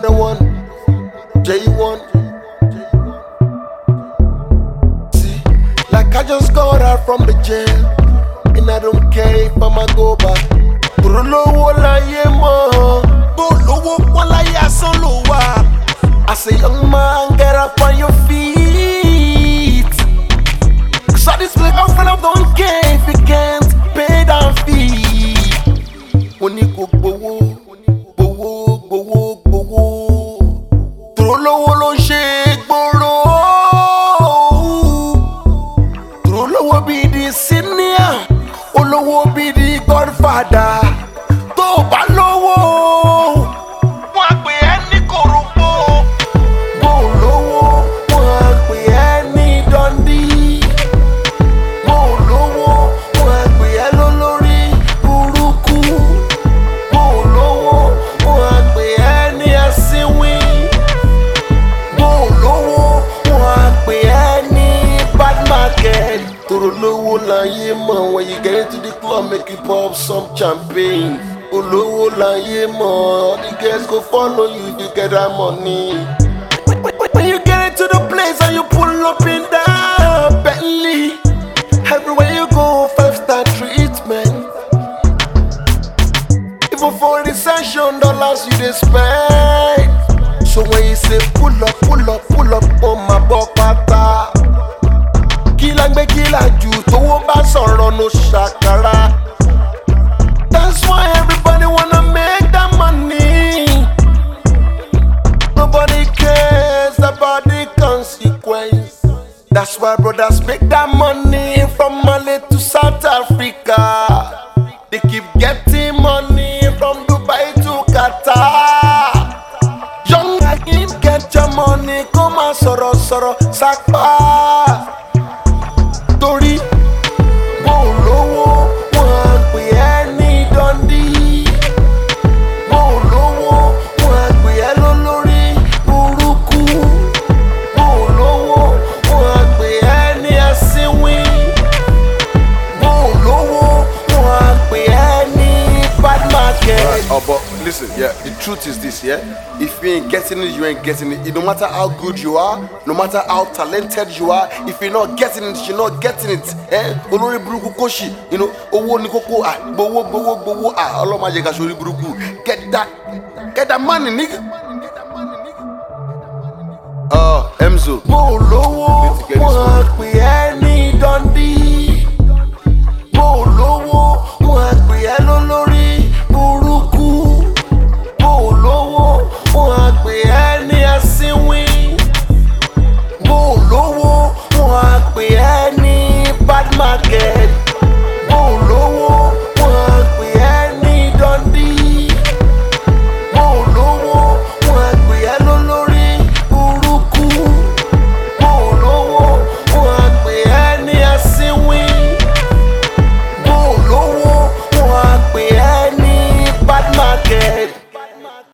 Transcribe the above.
another one. J1. See, like I just got out from the jail, and I don't care if I'ma go back. Turolowo láyé mọ́, Bolowo wọ́n láyé asán ló wà. As a young man, get up on your feet. Cause all this little friend don't care if you can't pay that fee. When you go gbowó, gbowó, gbowó, gbowó. Turolowo ló ń ṣe gbòòrò. Turolowo be the senior, olówó be the godfather. Tó bá lówó, wọ́n á pè é ní kòròpó. Bó lówó, wọ́n á pè é ní Dundee. Bó lówó, wọ́n á pè é lólórí burúkú. Bó lówó, wọ́n á pè é ní asínwín. Bó lówó, wọ́n á pè é ní bad market. Turolowo láyé mọ́, when you get into the club, make you pop some champagne. Olówó láyé mọ́, all the girls go follow you if you get that money. When you get into the place and you pull up in that Bentley, everywhere you go, 5-star treatment. Even for the session, dollars you dey spend. So when you say pull up, pull up, pull up on my bokata. Kila gbe kila ju, tówó bá sọ̀rọ̀ no ṣàkàrà. That's why everybody wanna make that money. Nobody cares about the consequence. That's why brothers make that money from Mali to South Africa. They keep getting money from Dubai to Qatar. Young Hakim, get your money, come and soro soro sakpa. Tori, bó lówó, wọ́n á pè é ní Dundee. Bó lówó, wọ́n á pè é lólórí burúkú. Bó lówó, wọ́n á pè é ní asínwín. Bó lówó, wọ́n á pè é ní bad market. Right, oh, but listen, yeah, the truth is this, yeah? If you ain't getting it, you ain't getting it. No matter how good you are, no matter how talented you are, if you're not getting it, you're not getting it. Olórí burúkú kóṣì, you know, owó ní kókó, gbowó, ọlọ́mọ ajẹ́ ká sórí burúkú. Get that money, nigga. Emzo. Bó lówó, wọ́n á pè é ní Dundee.